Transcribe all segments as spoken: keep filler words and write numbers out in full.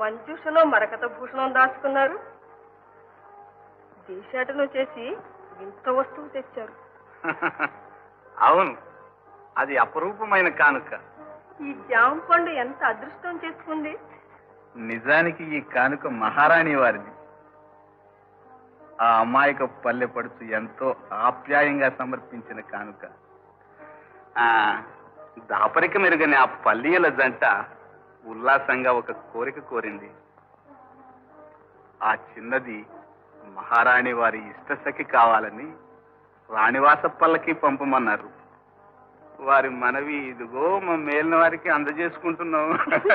మంజూషలో మరకత భూషణం దాచుకున్నారు. దేశాటను చేసి ఇంత వస్తువు తెచ్చారు. అవును, అది అపరూపమైన కానుక. ఈ జామ పండు ఎంత అదృష్టం చేసుకుంది. నిజానికి ఈ కానుక మహారాణి వారిది. ఆ అమాయక పల్లె పడుచు ఎంతో ఆప్యాయంగా సమర్పించిన కానుక. ఆ దాపరిక మెరుగని ఆ పల్లీల జంట ఉల్లాసంగా ఒక కోరిక కోరింది. ఆ చిన్నది మహారాణి వారి ఇష్టసఖి కావాలని రాణివాస పల్లకి పంపమన్నారు. వారి మనవి ఇదిగో మా మేలిన వారికి అందజేసుకుంటున్నాం.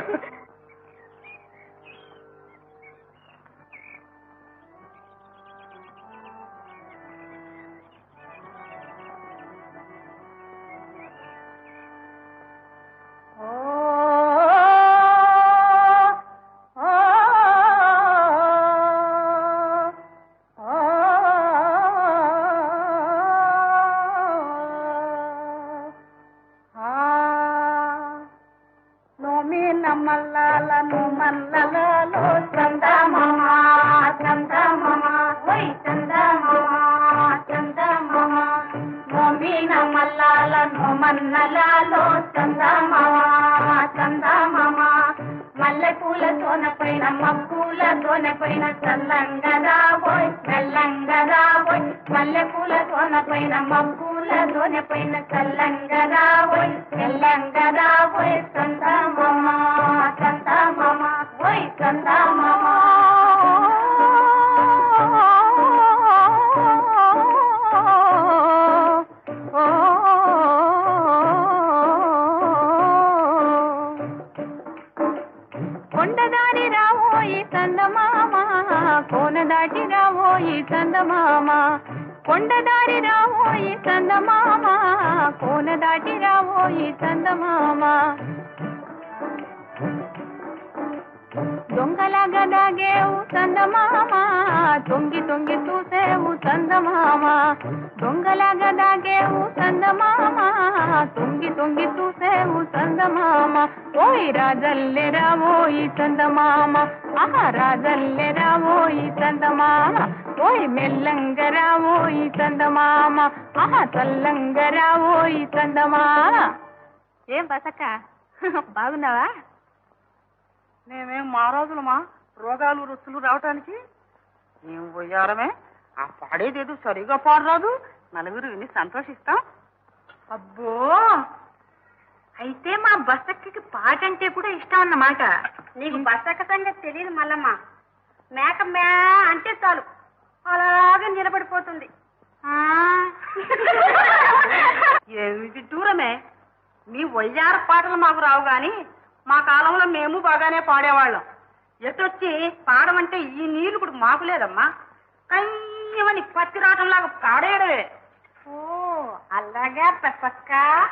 ఏం బసక్క బాగున్నావా? మేమేం మారాజులమా రోగాలు రుచులు రావటానికి. ఏం పోయారమే, ఆ పాడేదేదో సరిగా పాడరాదు, నలుగురు విని సంతోషిస్తాం. అబ్బో, అయితే మా బసక్కకి పాట అంటే కూడా ఇష్టం అన్నమాట. నీకు బసక్క సంగతి తెలియదు మల్లమ్మ. మేక మే అంటే చాలు అలాగే నిలబడిపోతుంది. ఏమిటి దూరమే, మీ వయ్యార పాటలు మాకు రావు గాని మా కాలంలో మేము బాగానే పాడేవాళ్ళం. ఎటొచ్చి పాడమంటే ఈ నీళ్లు ఇప్పుడు మాకు లేదమ్మా. కయ్యమని పత్తి రాటంలాగా పాడేయడమే. ఓ అలాగా బసక్క.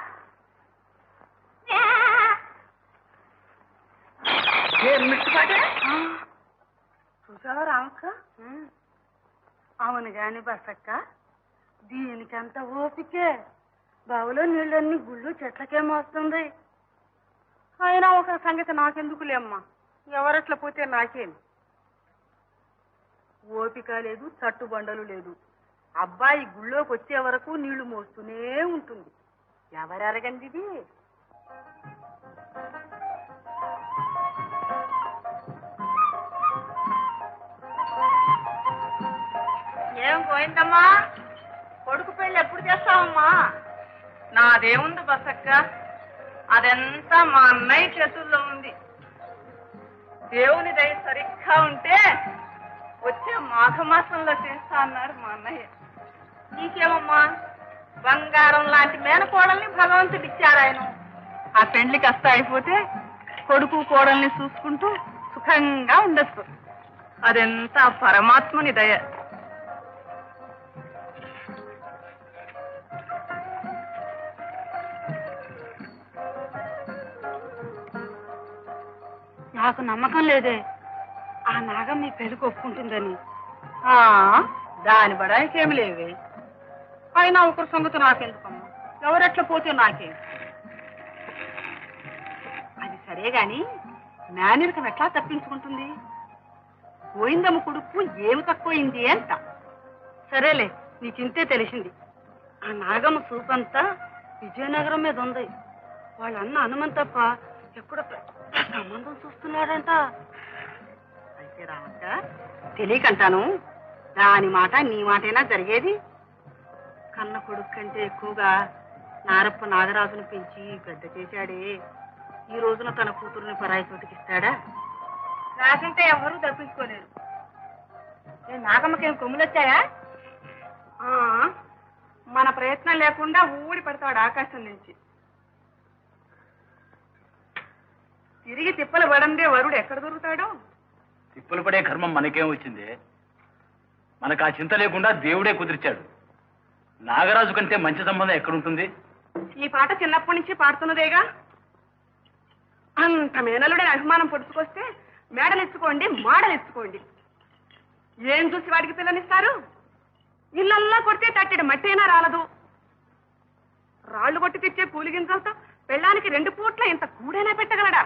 చూసావా రామక్క? అవును గాని బసక్క, దీనికంత ఓపికే. బావులో నీళ్ళన్నీ గుళ్ళు చెట్లకేమో వస్తుంది. అయినా ఒక సంగతి నాకెందుకులేమ్మా, ఎవరట్లా పోతే నాకేం. ఓపిక లేదు, తట్టుబండలు లేదు. అబ్బాయి గుళ్ళోకి వచ్చే వరకు నీళ్లు మోస్తూనే ఉంటుంది. ఎవరెరగంది ఇది? ఏం పోయిందమ్మా, కొడుకు పెళ్ళి ఎప్పుడు చేస్తావమ్మా? నాదేముంది బసక్క, అదంతా మా అన్నయ్య చేతుల్లో ఉంది. దేవుని దయ సరిగ్గా ఉంటే వచ్చే మాఘమాసంలో చేస్తా అన్నారు మా అన్నయ్య. నీకేమమ్మా, బంగారం లాంటి మేనకోడల్ని భగవంతుడు ఇచ్చారు ఆయన. ఆ పెండ్లి కష్ట అయిపోతే కొడుకు కోడల్ని చూసుకుంటూ సుఖంగా ఉండొచ్చు. అదంతా పరమాత్ముని దయ. నాకు నమ్మకం లేదే ఆ నాగం మీ పెళ్లికి ఒప్పుకుంటుందని. దాని బడానికి ఏమి లేవే. అయినా ఒకరి సంగతి నాకెందుకమ్మా, ఎవరెట్లా పోతే నాకే. అది సరే గాని మేనరికం ఎట్లా తప్పించుకుంటుంది? పోయిందమ్మ కొడుకు ఏమి తక్కువైంది అంట. సరేలే, నీకింతే తెలిసింది. ఆ నాగమ్మ చూపంతా విజయనగరం మీద ఉంది. వాళ్ళ అన్న హనుమంతప్ప ఎక్కడ పెద్ద సంబంధం చూస్తున్నాడంట. అయితే రావక్క, తెలియకంటాను, దాని మాట నీ మాటైనా జరిగేది. కన్న కొడుకు కంటే ఎక్కువగా నారప్ప నాగరాజును పెంచి గడ్డ చేశాడే, ఈ రోజున తన కూతురుని పరాయి చోటికిస్తాడా? నాకంటే ఎవరూ తప్పించుకోలేరు. నాగమ్మకేం కొమ్ములు వచ్చాయా? మన ప్రయత్నం లేకుండా ఊడి పడతాడు ఆకాశం నుంచి. తిరిగి తిప్పలు పడందే వరుడు ఎక్కడ దొరుకుతాడో. తిప్పలు పడే కర్మం మనకేం వచ్చింది? మనకు ఆ చింత లేకుండా దేవుడే కుదిర్చాడు. నాగరాజు కంటే మంచి సంబంధం ఎక్కడుంటుంది? ఈ పాట చిన్నప్పటి నుంచి పాడుతున్నదేగా. అంత మేనలుడే అభిమానం పొడుచుకొస్తే మేడలు ఇచ్చుకోండి, మాడలు ఇచ్చుకోండి. ఏం చూసి వాడికి పిల్లనిస్తారు? ఇళ్ళల్లా కొడితే తట్టెడు మట్టి అయినా రాలదు. రాళ్లు కొట్టి తెచ్చే కూలి గింజలతో పెళ్ళానికి రెండు పూట్ల ఇంత కూడైనా పెట్టగలడా?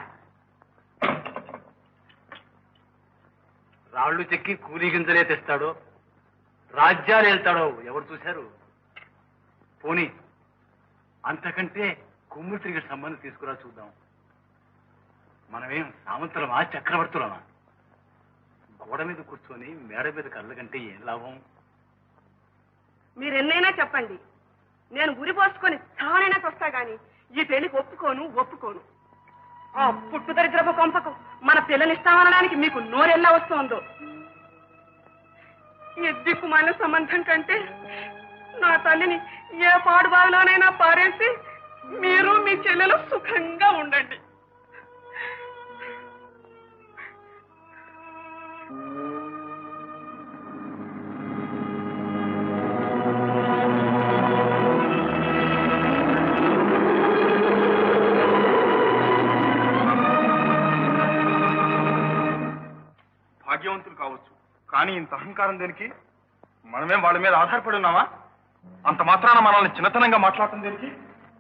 రాళ్లు చెక్కి కూలీ గింజలే తెస్తాడో, రాజ్యాలు వెళ్తాడో ఎవరు చూశారు? పోనీ అంతకంటే కొమ్ము తిరిగి సంబంధం తీసుకురా చూద్దాం. మనమేం సామంతులమా, చక్రవర్తులమా? గోడ మీద కూర్చొని మేడ మీద కళ్ళ కంటే ఏం లాభం? మీరెన్నైనా చెప్పండి, నేను గురి పోసుకొని చావనైనా వస్తా గాని ఈ పెళ్లికి ఒప్పుకోను ఒప్పుకోను. ఆ పుట్టు దరిద్రపు కొంపకు మన పిల్లనిస్తామనడానికి మీకు నోరెల్లా వస్తోందో. ఈ దిక్కుమాలిన సంబంధం కంటే నా తల్లిని ఏ పాడుబావిలోనైనా పారేసి మీరు మీ చెల్లెలు సుఖంగా ఉండండి. భాగ్యవంతులు కావచ్చు, కానీ ఇంత అహంకారం దేనికి? మనమేం వాళ్ళ మీద ఆధారపడి ఉన్నామా? అంత మాత్రాన మనల్ని చిన్నతనంగా మాట్లాడటం దేనికి?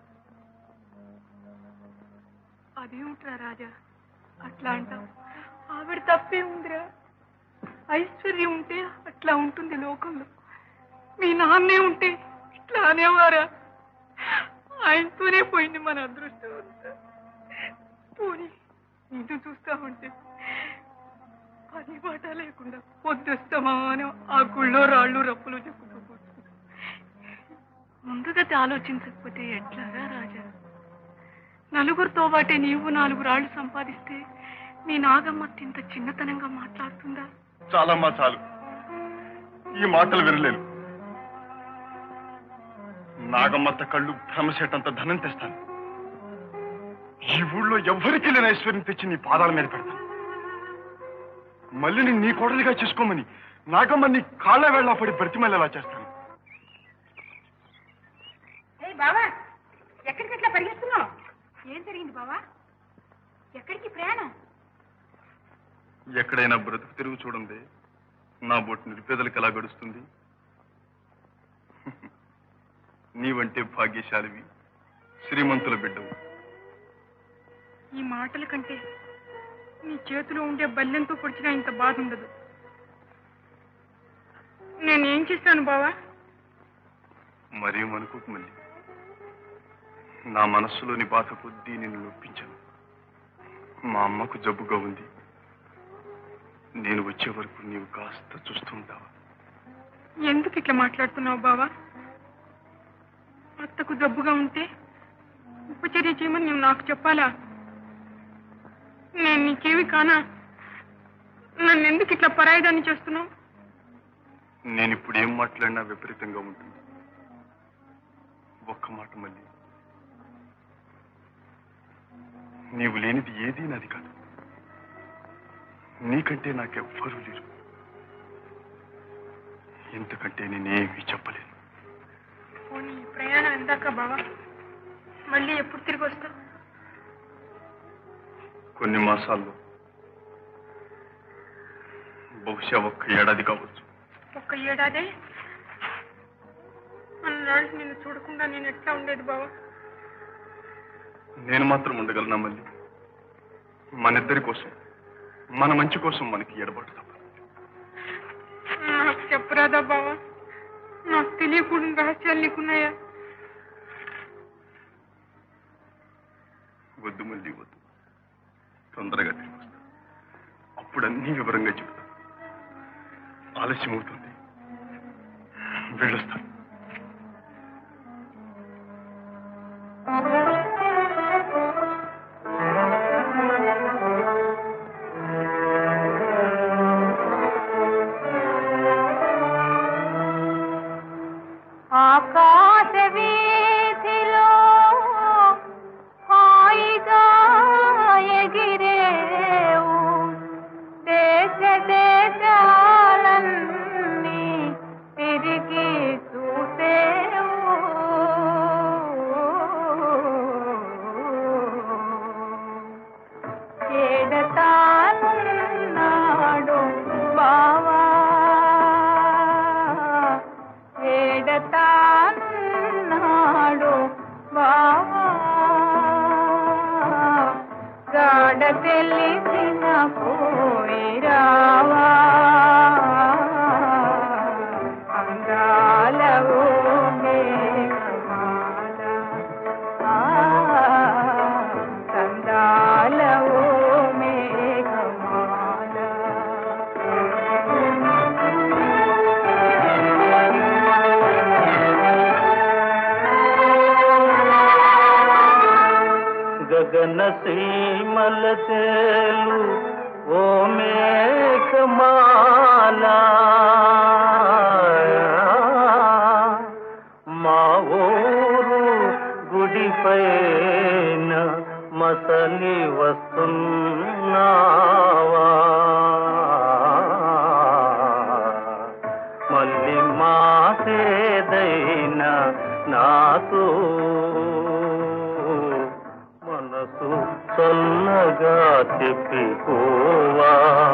అదేమిట్రా రాజా అట్లా అంటావు? ఆవిడ తప్పే ఉందిరా. ఐశ్వర్యం ఉంటే అట్లా ఉంటుంది లోకంలో. మీ నాన్నే ఉంటే ఇట్లా అనేవారా? ఆయనతోనే పోయింది మన అదృష్టం. పోనీ నిన్ను చూస్తా ఉంటే పని బాట లేకుండా పొద్దుస్తామా అని ఆ గుళ్ళో రాళ్ళు రప్పులు చెప్పుతూ కూర్చుంటా. ముందుగా ఆలోచించకపోతే ఎట్లాగా రాజా? నలుగురితో బాటే నీవు నాలుగు రాళ్లు సంపాదిస్తే నీ నాగమ్మ ఇంత చిన్నతనంగా మాట్లాడుతుందా? చాలమ్మా చాలు, ఈ మాటలు వినలేను. నాగమ్మత్త కళ్ళు భ్రమసేటంత ధనం తెస్తాను. ఈ ఊళ్ళో ఎవ్వరికీ లేని ఐశ్వర్యం తెచ్చి నీ పాదాల మీద పెడతాను. మళ్ళీ నేను నీ కోడలిగా చేసుకోమని నాగమ్మ నీ కాళ్ళ వేళ్ళ పడి బ్రతిమల్లేలా చేస్తాను. బావా, ఎక్కడికి ఎట్లా పరిగెత్తున్నావు? ఏం జరిగింది బావా? ఎక్కడికి ప్రయాణం? ఎక్కడైనా బ్రతుకు తిరుగు చూడండి, నా బొట్టు నిరుపేదలకు ఎలా గడుస్తుంది? నీవంటే భాగ్యశాలివి, శ్రీమంతుల బిడ్డవు. ఈ మాటల కంటే నీ చేతిలో ఉండే బల్లెంతో పొడిచినా ఇంత బాధ ఉండదు. నేనేం చేశాను బావా? మరీ మనుకోకు మళ్ళీ. నా మనస్సులోని బాధ కొద్దీ నిన్ను నొప్పించాను. మా అమ్మకు జబ్బుగా ఉంది. నేను వచ్చే వరకు నీవు కాస్త చూస్తూ ఉంటావా? ఎందుకు ఇట్లా మాట్లాడుతున్నావు బావా? అత్తకు జబ్బుగా ఉంటే ఉపచర్య చేయమని నువ్వు నాకు చెప్పాలా? నేను నీకేమి కానా? నన్ను ఎందుకు ఇట్లా పరాయిదాన్ని చేస్తున్నావు? నేను ఇప్పుడు ఏం మాట్లాడినా విపరీతంగా ఉంటుంది. ఒక్క మాట మళ్ళీ, నీవు లేనిది ఏదీ నాది కాదు. నీకంటే నాకెవ్వరూ లేరు. ఇంతకంటే నేనేమీ చెప్పలేను. పోనీ ప్రయాణం ఎందాక బావా? మళ్ళీ ఎప్పుడు తిరిగి వస్తావు? కొన్ని మాసాల్లో, బహుశా ఒక్క ఏడాది కావచ్చు. ఒక్క ఏడాదే? అన్నాళ్ళు నిన్ను చూడకుండా నేను ఎట్లా ఉండేది బావా? నేను మాత్రం ఉండగలనా మళ్ళీ? మనిద్దరి కోసం, మన మంచి కోసం మనకి ఎడబాటు తప్ప. నాకు చెప్పరాదా బావా? నాకు తెలియకుండా రహస్యాలు నీకున్నాయా? వద్దు మళ్ళీ వద్దు, తొందరగా తిరిగి వస్తా. అప్పుడు అన్నీ వివరంగా చెప్తా. ఆలస్యం అవుతుంది, వెళ్ళొస్తాను. ఆకాశ వీధిలో హాయిగా ఎగిరేవు, దేశ దేశాలన్నీ తిరిగి చూసేవు. ఏడతానున్నాడు బావా, ఏడతానున్నాడు బావా, గాఢ తెలిసిన పోయిరావా, అంగాలవో మేఘమాల, ఆ కందాలవో మేఘమాల. గగన సీమల తేలు ఓ మేఘమాల, మా ఊరు గుడిపైన మసలి వస్తున్నావా, మళ్ళీ మాసేదైనా నాతో మనసు చల్లగా చెప్పిపోవా,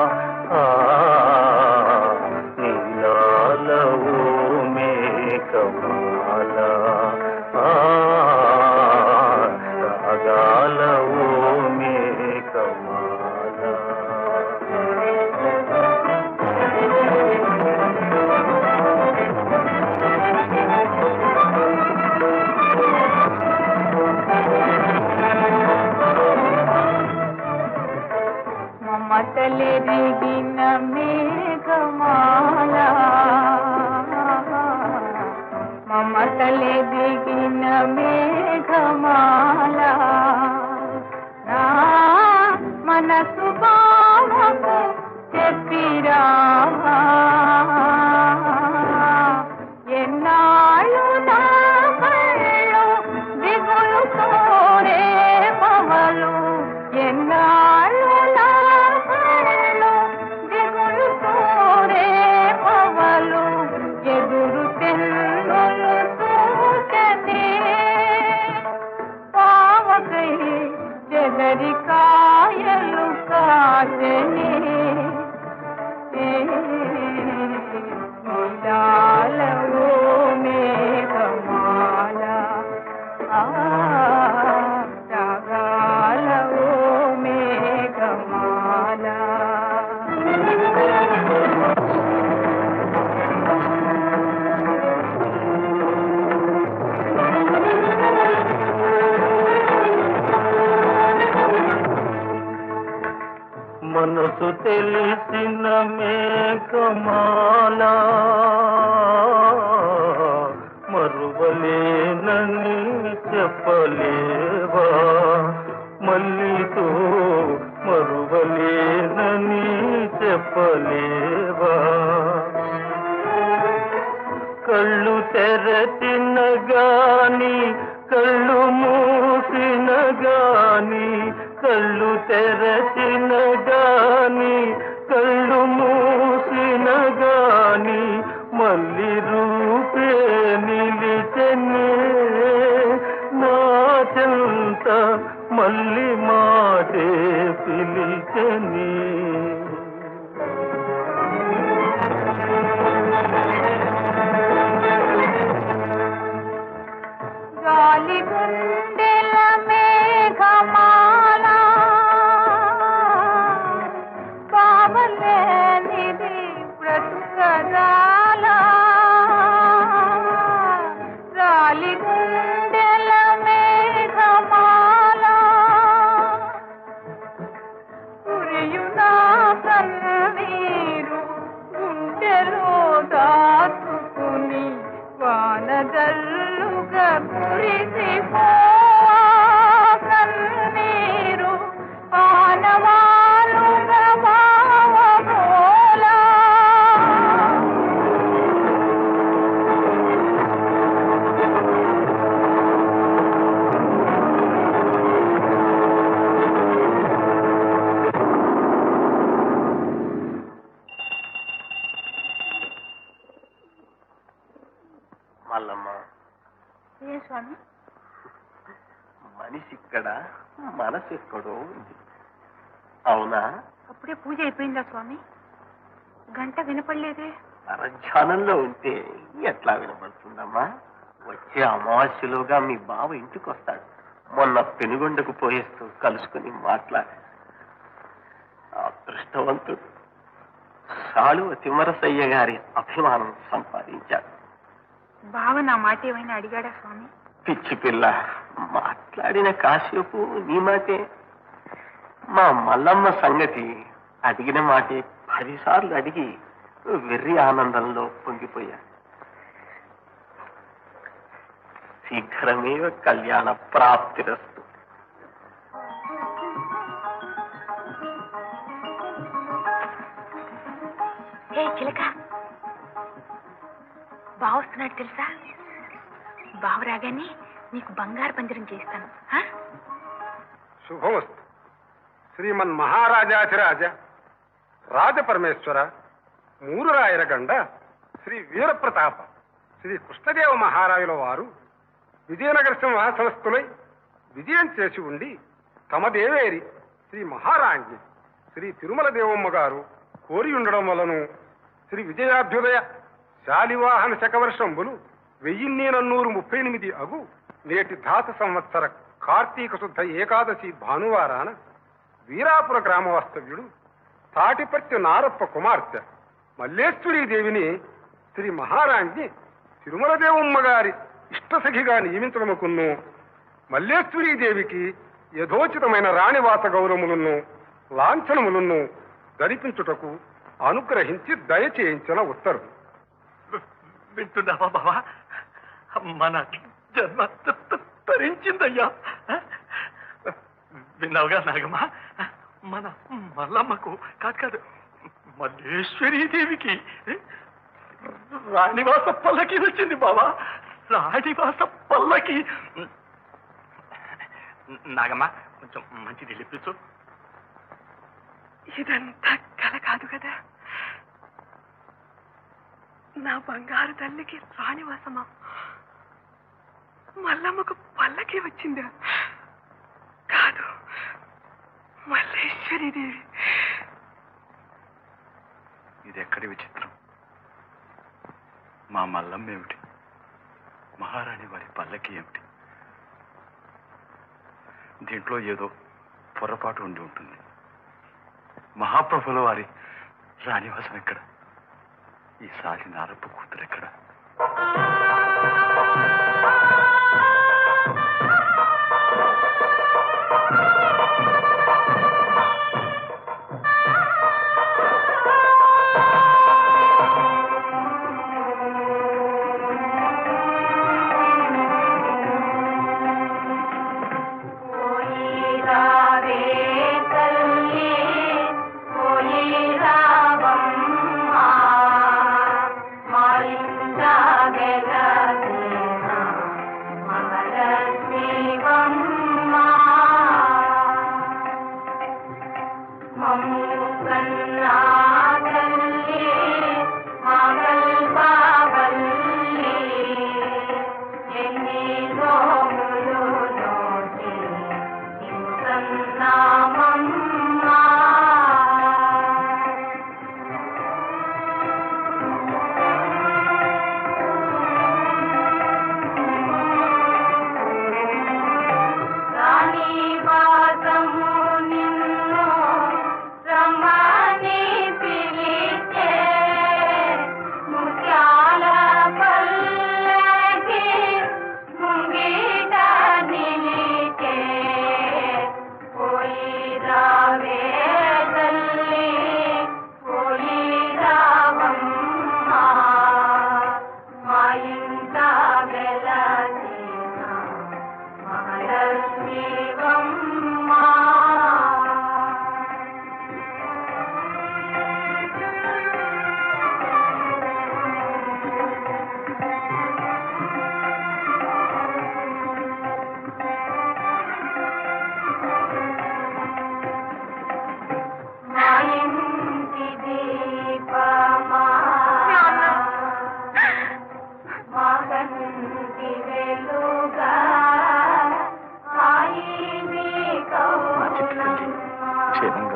నీలాలవో మేఘమాల, రాగాలవో మేఘమాల. మమతలెరిగిన మేఘమాల, మమతలెరిగిన మేఘమాల, నా మనసు బావకు చెప్పిరావా, ఎన్నాళ్ళు నా కళ్ళు దిగులు కోరే పవలు, ఎన్నాళ్ళు నా కళ్ళు దిగులు కోరే పవలు, ఎదురు తెన్నులు చూచనే పావకై చెదరి కాయలు కాచనే, నీలాలవో మేఘమాల, ఆ రాగాలవో మేఘమాల. మనసు తెలిసిన మేఘమాల, మరువలేనని చెప్పలేవా, మల్లితో మరువలేనని చెప్పలేవా, కళ్ళు తెరచిన గాని కళ్ళు మూసిన గాని, కళ్ళు తెరచిన గాని కళ్ళు మూసిన గాని, మళ్ళీ రూపే నిలిచనే నా చెంత, మళ్ళీ మాటే పిలిచని. గాలి గుండెల మేఘమాల, ఇక్కడ మనసు ఎక్కడో ఉంది. అవునా? అప్పుడే పూజ అయిపోయిందా స్వామి? గంట వినపడలేదే. పరధ్యానంలో ఉంటే ఎట్లా వినపడుతుందమ్మా? వచ్చే అమావాస్యలోగా మీ బావ ఇంటికి వస్తాడు. మొన్న పెనుగొండకు పోయేస్తూ కలుసుకుని మాట్లాడాడు. అదృష్టవంతుడు సాళువ తిమ్మరసయ్య గారి అభిమానం సంపాదించాడు. బావ నా మాట ఏమైనా అడిగాడా స్వామి? పిచ్చి పిల్ల, మాట్లాడిన కాసేపు నీ మాటే. మా మల్లమ్మ సంగతి అడిగిన మాటే పదిసార్లు అడిగి వెర్రి ఆనందంలో పొంగిపోయా. శీఘ్రమేవ కళ్యాణ ప్రాప్తిరస్తు. హే చిలక, బావ వస్తున్నాడు తెలుసా? బావ రాగానే నీకు బంగారు పంజరం చేస్తాను. శుభమస్తు. శ్రీమన్ మహారాజాధిరాజ రాజపరమేశ్వర మూరురాయరగండ శ్రీ వీరప్రతాప శ్రీ కృష్ణదేవ మహారాజుల వారు విజయనగర సింహాసనస్థులై విజయం చేసి ఉండి తమ దేవేరి శ్రీ మహారాణి శ్రీ తిరుమల దేవమ్మ గారు కోరి ఉండడం వలను శ్రీ విజయాభ్యుదయ శాలివాహన శకవర్షంబులు వెయ్యిన్ని నన్నూరు ముప్పై ఎనిమిది అగు నేటి ధాత సంవత్సర కార్తీక శుద్ధ ఏకాదశి భానువారాన వీరాపుర గ్రామ వాస్తవ్యుడు తాటిపర్తి నారప్ప కుమార్తె మల్లేశ్వరీదేవిని శ్రీ మహారాణి తిరుమల దేవమ్మ గారి ఇష్టసఖిగా నియమించడముకును మల్లేశ్వరీదేవికి యథోచితమైన రాణివాస గౌరవములను లాంఛనములను ధరిపించుటకు అనుగ్రహించి దయచేయించిన ఉత్తర్వు. వింటున్నావా బావా? మన జన్మ తరించిందయ్యా. విన్నావుగా నాగమ్మా? మన మల్లమ్మకు కాదు కాదు మల్లేశ్వరీదేవికి రాణివాస పల్లకి వచ్చింది బావా. రాణివాస పల్లకి. నాగమ్మా కొంచెం మంచిది లిప్పించు. ఇదంతా కల కాదు కదా? నా బంగారు తల్లికి రాణివాసమా? మల్లమ్మకు పల్లకి వచ్చిందా? కాదు, మల్లేశ్వరీదేవి. ఇది ఎక్కడి విచిత్రం? మా మల్లమ్మ ఏమిటి, మహారాణి వారి పల్లకి ఏమిటి? దీంట్లో ఏదో పొరపాటు ఉండి ఉంటుంది. మహాప్రభుల వారి రాణివాసం ఎక్కడ? ఈ సాలి నారప్ప కూతురు ఎక్కడ? పోయి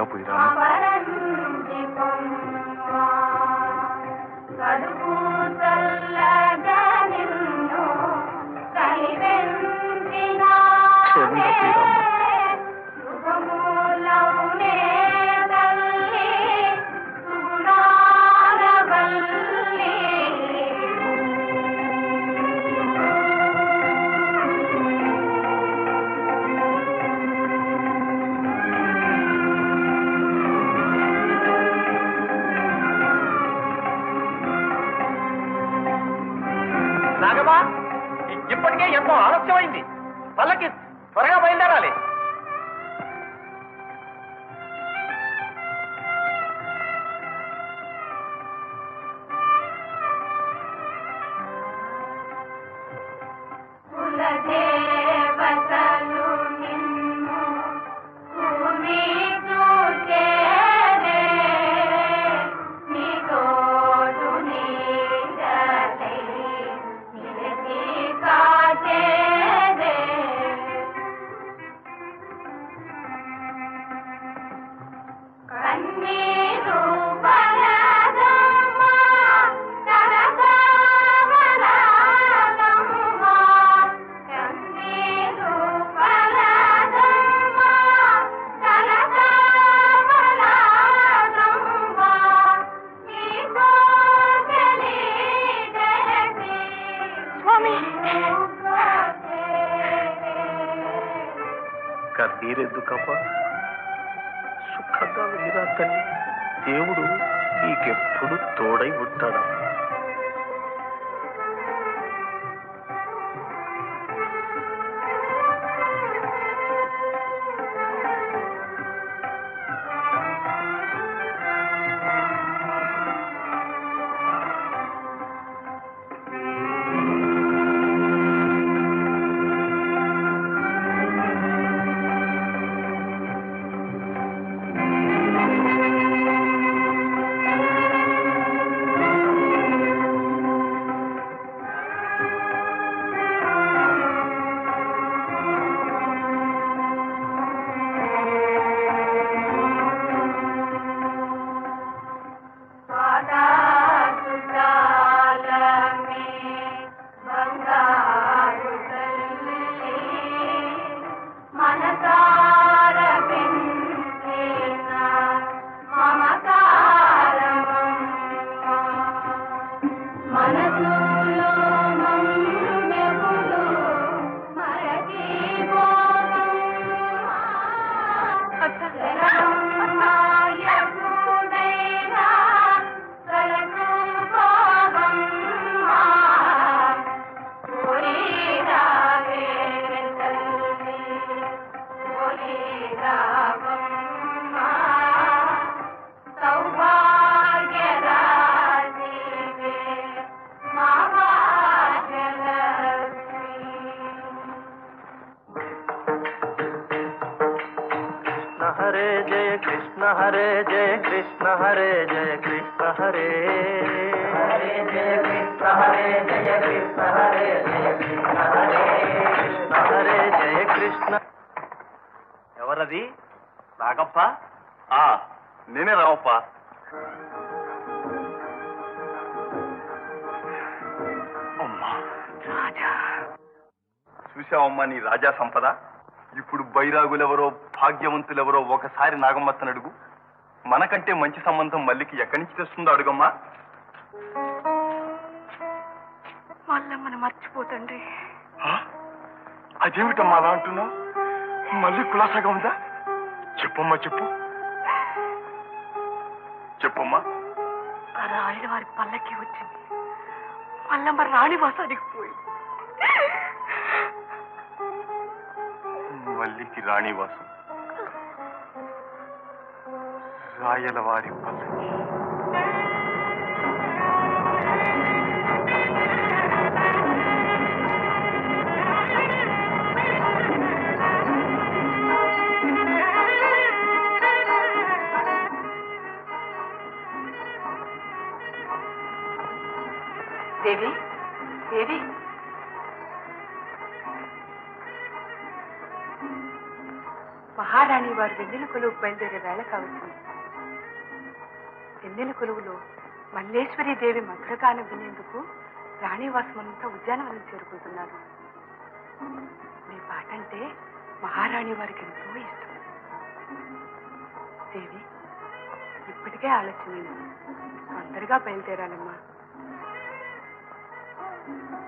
పోయి రాను. క్షేమంగా పోయి రామ్మా. నాగమ్మా, ఇప్పటికే ఎంతో ఆలస్యమైంది. పల్లకి త్వరగా బయలుదేరాలి. కన్నీరెందుకమ్మా? సుఖంగా వెళ్ళిరా తల్లి. దేవుడు నీకెప్పుడు తోడై ఉంటాడమ్మా. హరే జయ కృష్ణ హరే జయ కృష్ణ హరే జయ కృష్ణ హరే హరే జయ కృష్ణ హరే జయ కృష్ణ హరే జయ కృష్ణ హరే కృష్ణ హరే జయ కృష్ణ. ఎవరది? రాగప్ప? ఆ నేనే రావప్ప. అమ్మా రాజా, చూసావమ్మా నీ రాజా సంపద. ఇప్పుడు బైరాగులెవరో భాగ్యవంతులెవరో ఒకసారి నాగమ్మత్తను అడుగు. మనకంటే మంచి సంబంధం మల్లికి ఎక్కడి నుంచి తెస్తుందో అడుగమ్మా. వాళ్ళమ్మని మర్చిపోతండి. అదేమిటమ్మా అలా అంటున్నావు? మళ్ళీ కులాసాగా ఉందా? చెప్పమ్మా, చెప్పు చెప్పమ్మా. ఆ రాయుడు వారి పల్లకి వచ్చింది. మల్లమ్మ రాణివాసానికి పోయి మల్లికి రాణివాసం, రాయల వారి పల్లకి. దేవి, దేవి, మహారాణి వారు వెన్నెల కొలువు బయలుదేరే వేళ కావచ్చింది. వెన్నెల కొలువులో మల్లేశ్వరి దేవి మధురగానం వినేందుకు రాణివాసమంతా ఉద్యానవనం చేరుకుంటున్నారు. మీ పాట అంటే మహారాణి వారికి ఎంతో ఇష్టం. దేవి, ఇప్పటికే ఆలస్యమైంది, తొందరగా బయలుదేరాలమ్మా.